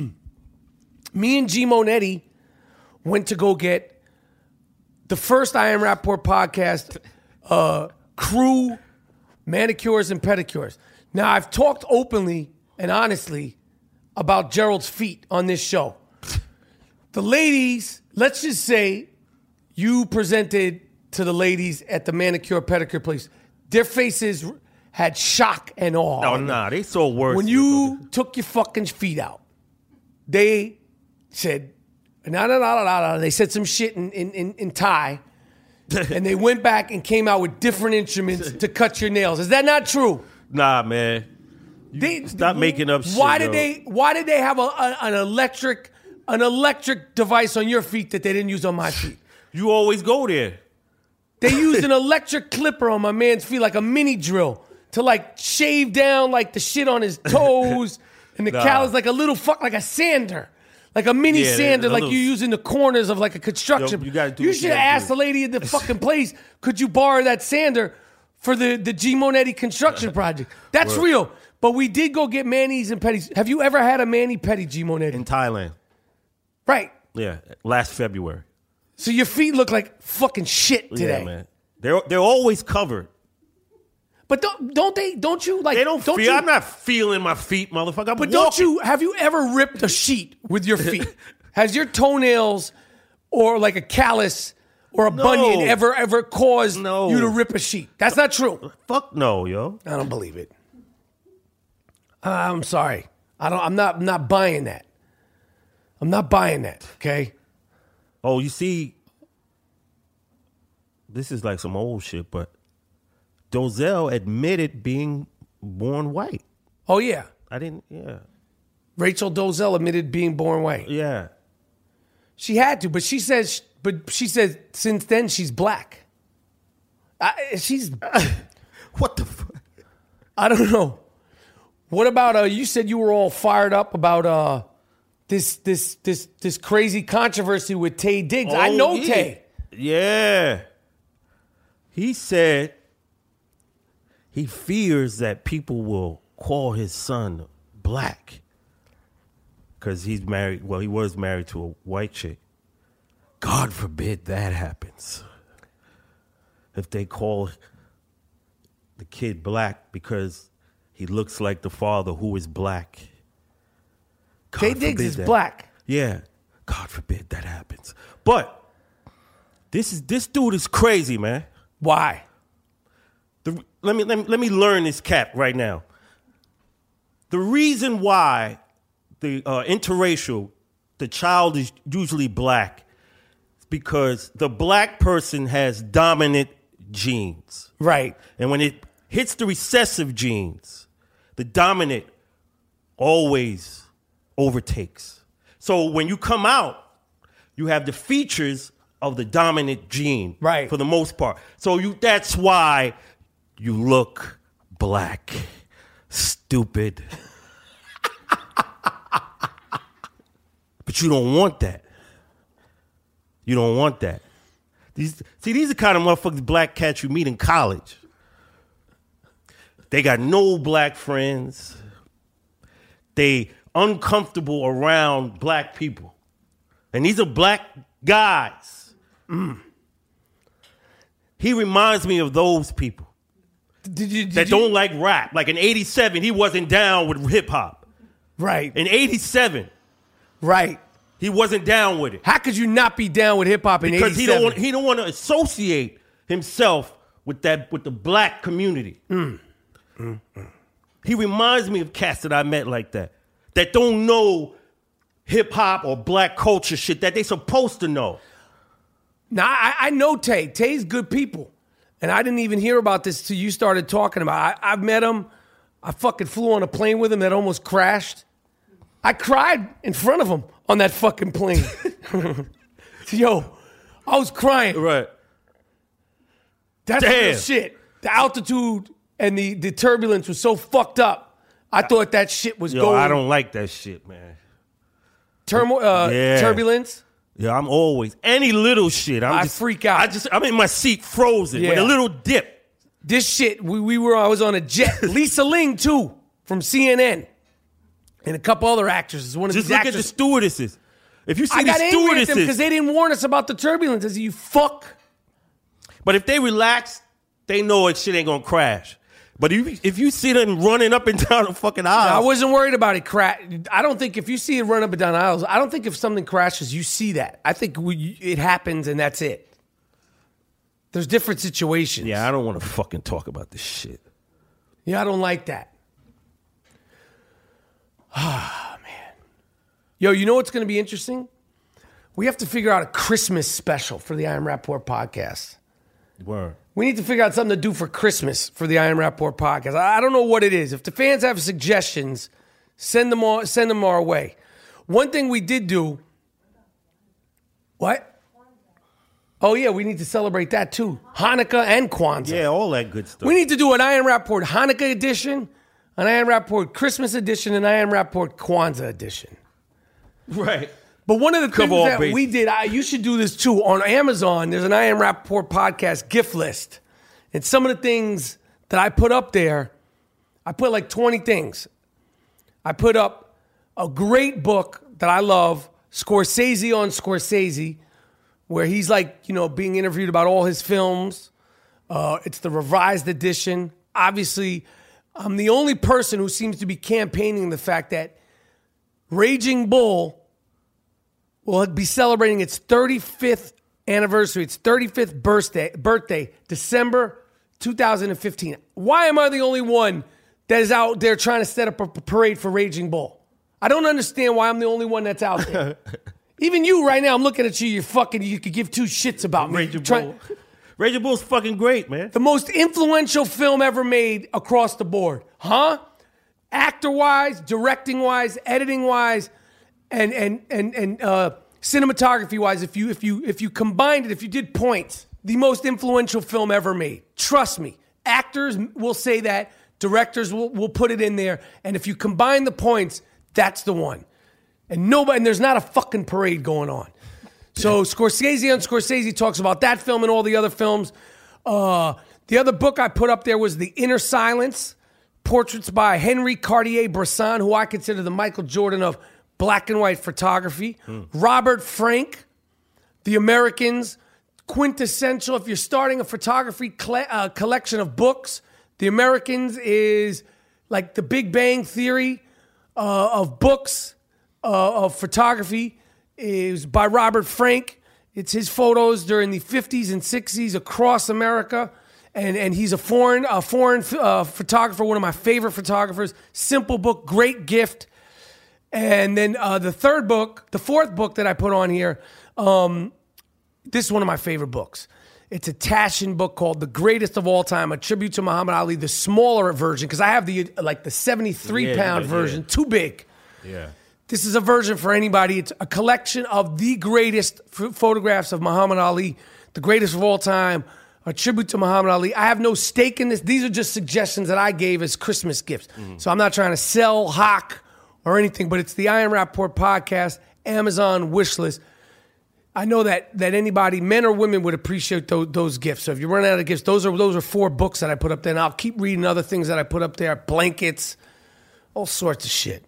Me and G Monetti went to go get the first I Am Rappaport podcast uh, crew manicures and pedicures. Now, I've talked openly and honestly about Gerald's feet on this show. The ladies, let's just say you presented to the ladies at the manicure pedicure place. Their faces had shock and awe. No, nah, they saw worse. When you took your fucking feet out, they said, no, no, no, no, no. They said some shit in, in, in, in Thai, and they went back and came out with different instruments to cut your nails. Is that not true? Nah, man. You they stop making up shit. Why did yo. they? Why did they have a, a, an electric an electric device on your feet that they didn't use on my feet? You always go there. They used an electric clipper on my man's feet, like a mini drill, to like shave down like the shit on his toes and the Nah. callus, like a little fuck, like a sander. Like a mini Yeah, sander, a like little- you use in the corners of like a construction. Yo, you gotta do You what should you have gotta asked do. the lady at the fucking place, could you borrow that sander for the, the G Monetti construction project? That's Word. real. But we did go get manis and petties. Have you ever had a mani petty, G Monetti? In Thailand. Right. Yeah, last February. So your feet look like fucking shit today. Yeah, man. They're they're always covered. But don't don't they? Don't you like? They don't, don't feel. you, I'm not feeling my feet, motherfucker. I'm But don't walking. you? Have you ever ripped a sheet with your feet? Has your toenails or like a callus or a No. bunion ever ever caused No. you to rip a sheet? That's not true. Fuck no, yo. I don't believe it. Uh, I'm sorry. I don't. I'm not. I'm not buying that. I'm not buying that. Okay. Oh, you see, this is like some old shit, but Dozell admitted being born white. Oh yeah. I didn't. Yeah. Rachel Dolezal admitted being born white. Yeah. She had to, but she says, but she says since then she's black. I, she's, What the fuck? I don't know. What about uh? You said you were all fired up about uh, this this this this crazy controversy with Tay Diggs. I Oh, know yeah. Tay. Yeah. He said he fears that people will call his son black because he's married. Well, he was married to a white chick. God forbid that happens. If they call the kid black because he looks like the father who is black. God Tay Diggs forbid is that. black. Yeah. God forbid that happens. But this is this dude is crazy, man. Why? The, let me let me let me learn this cap right now. The reason why the uh, interracial, the child is usually black, is because the black person has dominant genes, Right. and when it hits the recessive genes, the dominant always overtakes. So when you come out, you have the features of the dominant gene, Right. for the most part. So you that's why you look black, stupid. But you don't want that. You don't want that. These see, these are the kind of motherfuckers black cats you meet in college. They got no black friends. They uncomfortable around black people. And these are black guys. Mm. He reminds me of those people Did you, did that you, don't like rap. Like in eighty-seven, he wasn't down with hip hop. Right. In eighty-seven, right. he wasn't down with it. How could you not be down with hip hop in Because he eighty-seven? don't want, he don't want to associate himself with that with the black community. Mm. Mm, mm. He reminds me of cats that I met like that, that don't know hip hop or black culture shit that they supposed to know. Now, I, I know Tay. Tay's good people. And I didn't even hear about this till you started talking about it. I, I've met him. I fucking flew on a plane with him that almost crashed. I cried in front of him on that fucking plane. Yo, I was crying. Right. That's Damn. real shit. The altitude and the, the turbulence was so fucked up. I thought that shit was Yo, going. I don't like that shit, man. Turmoil, uh, Yeah. turbulence. Yeah, I'm always any little shit. I'm I just, freak out. I just I'm in my seat frozen with Yeah. a little dip. This shit, we, we were, I was on a jet. Lisa Ling, too, from C N N. And a couple other actresses. One of Just these look actors. at the stewardesses. If you see I the got angry at them stewardesses, because they didn't warn us about the turbulence. I said, you fuck. but if they relax, they know it shit ain't gonna crash. But if, if you see them running up and down the fucking aisle, I wasn't worried about it. Cra- I don't think if you see it run up and down aisles, I don't think if something crashes, you see that. I think we, it happens and that's it. There's different situations. yeah, I don't want to fucking talk about this shit. Yeah, I don't like that. Ah, man. Yo, you know what's going to be interesting? We have to figure out a Christmas special for the I Am Rapport podcast. Word. We need to figure out something to do for Christmas for the I Am Rapport podcast. I I don't know what it is. If the fans have suggestions, send them all, send them our way. One thing we did do. What? Oh yeah, we need to celebrate that too. Hanukkah and Kwanzaa. Yeah, all that good stuff. We need to do an I Am Rapport Hanukkah edition, an I Am Rapport Christmas edition, and I Am Rapport Kwanzaa edition. right. But one of the Cover things all that bases. we did, I, you should do this too. On Amazon, there's an I Am Rapport podcast gift list. And some of the things that I put up there, I put like twenty things. I put up a great book that I love, Scorsese on Scorsese, where he's like, you know, being interviewed about all his films. Uh, it's the revised edition. Obviously, I'm the only person who seems to be campaigning the fact that Raging Bull will be celebrating its thirty-fifth anniversary, its thirty-fifth birthday, birthday, December two thousand fifteen. Why am I the only one that is out there trying to set up a parade for Raging Bull? I don't understand why I'm the only one that's out there. Even you right now, I'm looking at you, you're fucking, you could give two shits about me. Raging Try- Bull. Raging Bull's fucking great, man. The most influential film ever made across the board. Huh? Actor-wise, directing-wise, editing-wise, and and and and uh, cinematography-wise, if you if you if you combined it, if you did points, the most influential film ever made. Trust me. Actors will say that, directors will, will put it in there, and if you combine the points, that's the one. And nobody and there's not a fucking parade going on. So Scorsese on Scorsese talks about that film and all the other films. Uh, the other book I put up there was The Inner Silence, portraits by Henry Cartier-Bresson, who I consider the Michael Jordan of black and white photography. Mm. Robert Frank, The Americans, quintessential. If you're starting a photography cle- uh, collection of books, The Americans is like the Big Bang Theory uh, of books uh, of photography. It was by Robert Frank. It's his photos during the fifties and sixties across America. And and he's a foreign a foreign uh, photographer, one of my favorite photographers. Simple book, great gift. And then uh, the third book, the fourth book that I put on here, um, this is one of my favorite books. It's a Taschen book called The Greatest of All Time, a tribute to Muhammad Ali, the smaller version, because I have the like the seventy-three Yeah, pound yeah, version, yeah. too big. Yeah. This is a version for anybody. It's a collection of the greatest f- photographs of Muhammad Ali, the greatest of all time, a tribute to Muhammad Ali. I have no stake in this. These are just suggestions that I gave as Christmas gifts. Mm-hmm. So I'm not trying to sell, hawk, or anything, but it's the I Am Rapport podcast, Amazon wish list. I know that that anybody, men or women, would appreciate those, those gifts. So if you run out of gifts, those are those are four books that I put up there, and I'll keep reading other things that I put up there, blankets, all sorts of shit.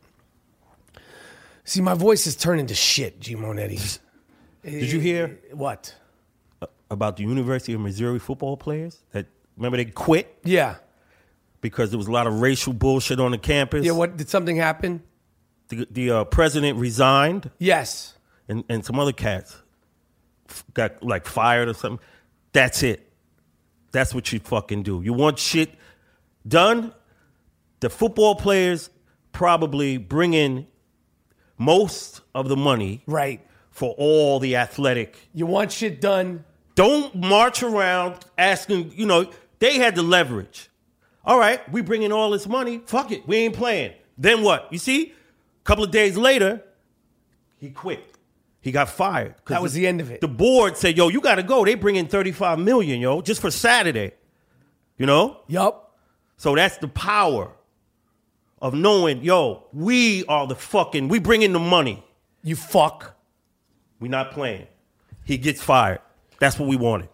See, my voice is turning to shit, G. Monetti. Did you hear? What? about the University of Missouri football players that remember they quit Yeah. because there was a lot of racial bullshit on the campus. Yeah, what, did something happen? The, the uh, president resigned, Yes. and, and some other cats f- got like fired or something. That's it. That's what you fucking do. You want shit done? The football players probably bring in most of the money Right. for all the athletic. You want shit done. Don't march around asking, you know, they had the leverage. All right, we bring in all this money. Fuck it, we ain't playing. Then what? You see, a couple of days later, he quit. He got fired. That was the end of it. The board said, yo, you got to go. They bring in thirty-five million dollars, yo, just for Saturday. You know? Yup. So that's the power of knowing, yo, we are the fucking, we bring in the money. You fuck. We not playing. He gets fired. That's what we wanted.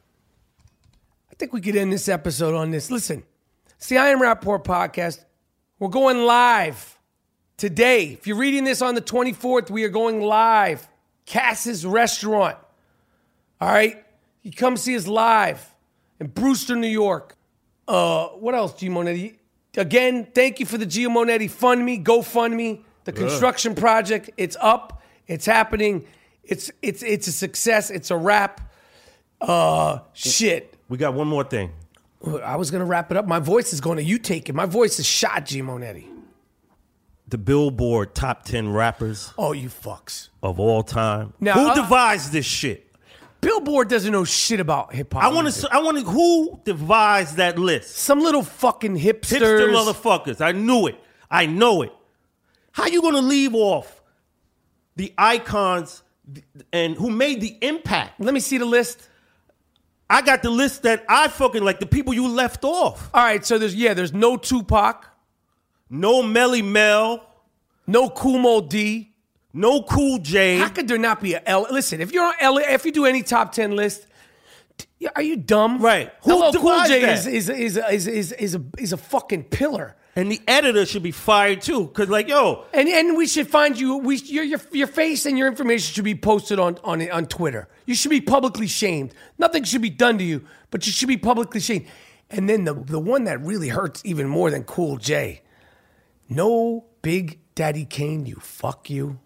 I think we could end this episode on this. Listen, it's the I Am Rapport podcast. We're going live today. If you're reading this on the twenty-fourth, we are going live. Cass's Restaurant. All right? You come see us live in Brewster, New York. Uh, what else, G Monetti? Again, thank you for the Gio Monetti Fund Me, GoFundMe, the construction project. It's up. It's happening. It's it's it's a success. It's a wrap. Uh, shit. We got one more thing. I was going to wrap it up. My voice is going to, you take it. My voice is shot, G Monetti. The Billboard top ten rappers Oh, you fucks. of all time. Now, who uh, devised this shit? Billboard doesn't know shit about hip hop. I want to. I want to. Who devised that list? Some little fucking hipsters. Hipster motherfuckers. I knew it. I know it. How you gonna leave off the icons and who made the impact? Let me see the list. I got the list that I fucking like. The people you left off. All right, so there's, yeah, there's no Tupac, No Melly Mel. no Kool Moe D. No Cool J. How could there not be a L? Listen, if you're on L, if you do any top ten list, t- are you dumb? Right. Who Hello, Cool devised J that? is is is is is is a is a fucking pillar. And the editor should be fired too, cause like yo, And and we should find you. We your your your face and your information should be posted on on on Twitter. You should be publicly shamed. Nothing should be done to you, but you should be publicly shamed. And then the the one that really hurts even more than Cool J. No Big Daddy Kane. You fuck you.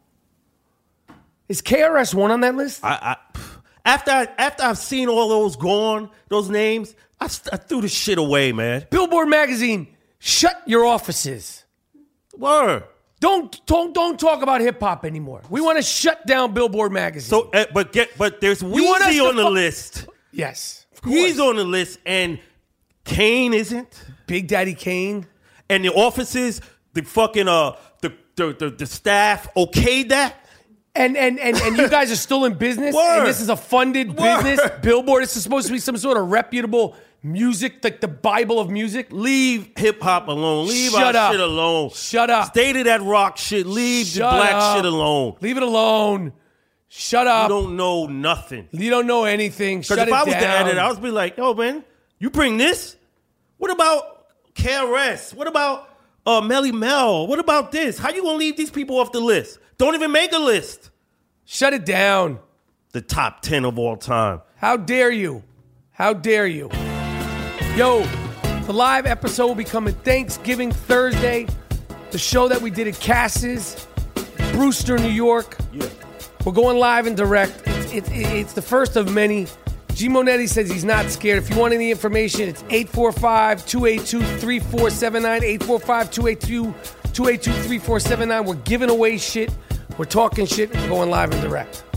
Is K R S One on that list? I, I after I, after I've seen all those gone, those names, I, st- I threw the shit away, man. Billboard magazine. Shut your offices. Word. Don't don't don't talk about hip hop anymore. We want to shut down Billboard magazine. So, uh, but get but there's want us Weezy to on the fu- list. yes, of course. He's on the list, and Kane isn't. Big Daddy Kane. And the offices, the fucking uh, the the the, the staff okayed that. And and and and you guys are still in business, Word. and this is a funded Word. business. Billboard. This is supposed to be some sort of reputable music, like the Bible of music. Leave hip hop alone. Leave Shut our up. shit alone. Shut up. Stay to that rock shit. Leave Shut the black up. shit alone. Leave it alone. Shut You up. don't know nothing. You don't know anything. Because Shut if it I was down. the editor, I was be like, yo, man, you bring this? What about K R S? What about uh, Melly Mel? What about this? How you gonna leave these people off the list? Don't even make a list. Shut it down. The top ten of all time. How dare you? How dare you? Yo, the live episode will be coming Thanksgiving Thursday. The show that we did at Cass's, Brewster, New York. Yeah. We're going live and direct. It's, it, it, it's the first of many. G Monetti says he's not scared. If you want any information, it's eight four five, two eight two, three four seven nine, eight four five, two eight two, two eight two, three four seven nine. We're giving away shit. We're talking shit. We're going live and direct.